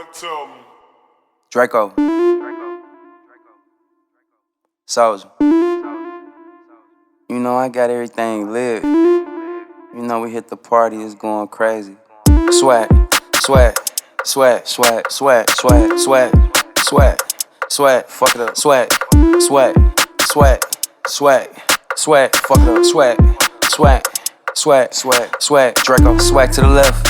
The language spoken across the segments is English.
tell me. Draco. Soldier. You know I got everything lit. You know we hit the party, it's going crazy. Swag, swag, swag, swag, swag, swag, swag, swag, swag, fuck it up. Swag, swag, swag, swag, swag, fuck it up. Swag, swag, swag, swag, swag, Draco. Swag to the left.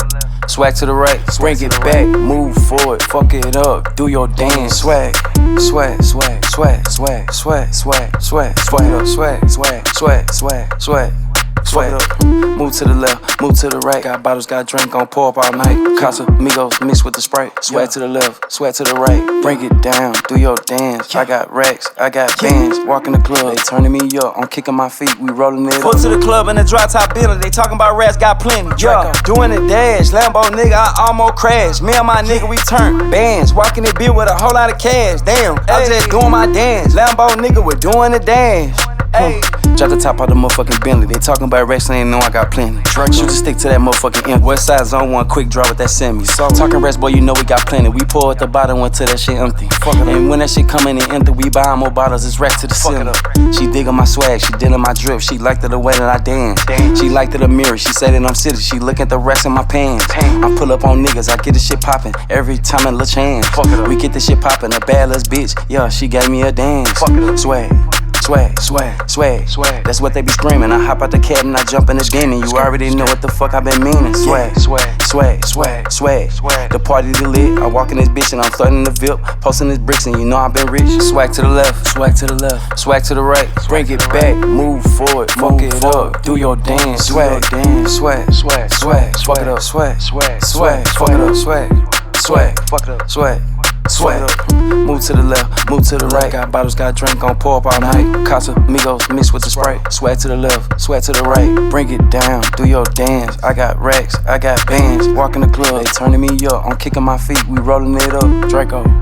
Swag to the right, bring it back, move forward, fuck it up, do your dance. Swag, swag, swag, swag, swag, swag, swag, swag, swag up, swag, swag, swag, swag, swag, swag up. Move to the left, move to the right. Got bottles, got drink on, pour up all night. Casamigos mixed with the Sprite. Swag to the left, swag to the right. Bring it down, do your dance. I got racks, I got bands. Walk in the club, they turning me up. I'm kicking my feet, we rolling it up. Pull to the club in the drop top Bentley. They talking about rats, got plenty. Yeah, doing the dash, Lambo nigga, I almost crashed. Me and my nigga, we turned bands. Walking the beat with a whole lot of cash. Damn, I just doing my dance. Lambo nigga, we're doing the dance. Hey. Drop the top out the motherfucking Bentley. They talking about racks, they ain't know I got plenty. Shoot the stick to that motherfucking empty. West side zone one, quick draw with that semi. Talking racks, boy, you know we got plenty. We pour at the bottom, went to that shit empty. And when that shit come in and empty, we buying more bottles, it's rack to the ceiling. She digging my swag, she digging my drip. She liked it the way that I dance. She liked it the mirror, she said that I'm city. She look at the racks in my pants. I pull up on niggas, I get the shit poppin'. Every time in La Chance. We get the shit poppin', a bad ass bitch. Yeah, she gave me a dance. Swag. Swag, swag, swag, swag. That's what they be screaming. I hop out the cab and I jump in the den, and you already know what the fuck I been meaning. Swag, swag, swag, swag, swag, swag. The party the lit. I walk in this bitch and I'm flirting the VIP, posting this bricks, and you know I been rich. Swag to the left, swag to the left, swag to the right. Bring it back, move forward, fuck it up, do your dance. Swag, swag, swag, swag, fuck it up, swag, swag, swag, fuck it up, swag, swag, fuck it up, swag. Swag up, move to the left, move to the right. Got bottles, got drink on, pour up all night. Casamigos mixed with the Sprite. Swag to the left, swag to the right. Bring it down, do your dance. I got racks, I got bands. Walk in the club, they turning me up. I'm kicking my feet, we rolling it up. Draco.